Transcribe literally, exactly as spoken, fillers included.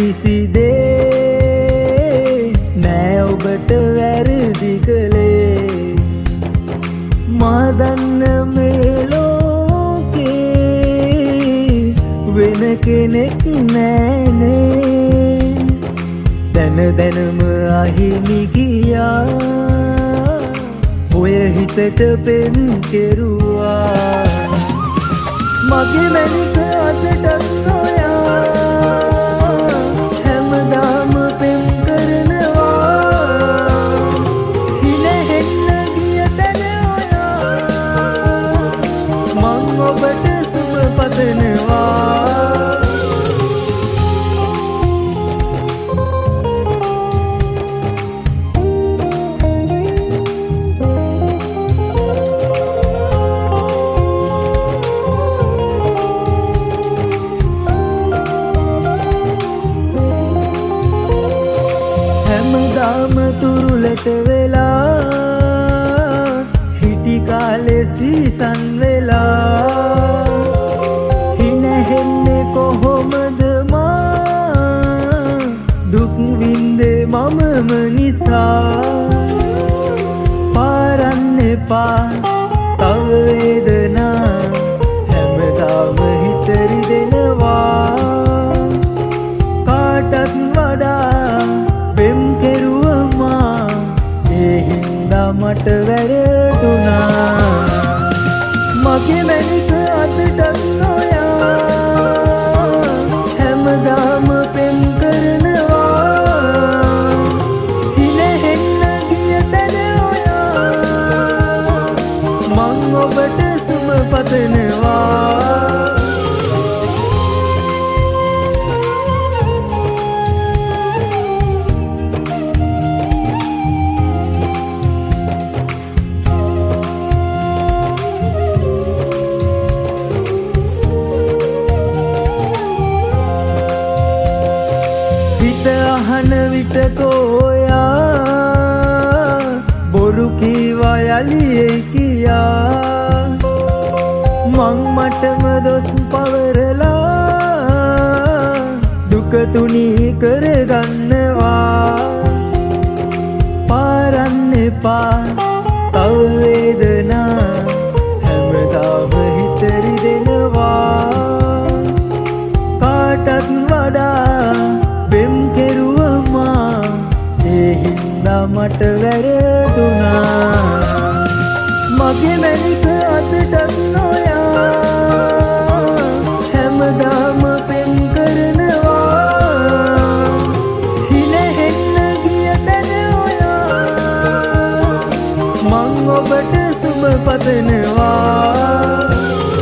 කිසි දේ නෑ ඔබට වැරදි කළේ මා දන්න මේ ලෝකේ වෙන කෙනෙක් නෑනේ දැන දැනම අහිමි ගියා ඔය හිතට පෙම් කෙරුවා මගේ මැනික අදටත් නොයා හැමදාම පෙම් කරනවා හිනෙහෙන්න ගිය තැන ඔයා මං ඔබට සුබ පතනවා හැමදාම තුරුලට වෙලා හිටි කාලේ සීසන් වෙලා හිනෙහෙන්නේ කොහොමද මා දුක් විඳේ මමම නිසා පාරන්න එපා තව වේදනා හැමදාම හිත රිදෙනවා කාටත් වඩා පෙම් කෙරුවමා ඒ හින්දා මට වැරදුනා මගේ මැනික අදටත් නොයා හැමදාම පෙම් කරනවා හිනෙහෙන්න ගිය තැන ඔයා මං ඔබට සුබ පතනවා හිත අහන විට කෝයා බොරු කීවා යලියේ කියා මං මටම දොස් පවරලා දුක තුනී කරගන්නවා පාරන්න එපා තව වේදනා හැමදාම හිත රිදෙනවා කාටත් වඩා පෙම් කෙරුවමා ඒ හින්දා මට වැරදුනා මගේ මැනික අදටත් නොයා හැමදාම පෙම් කරනවා හිනෙහෙන්න ගිය තැන ඔයා මං ඔබට සුබ පතනවා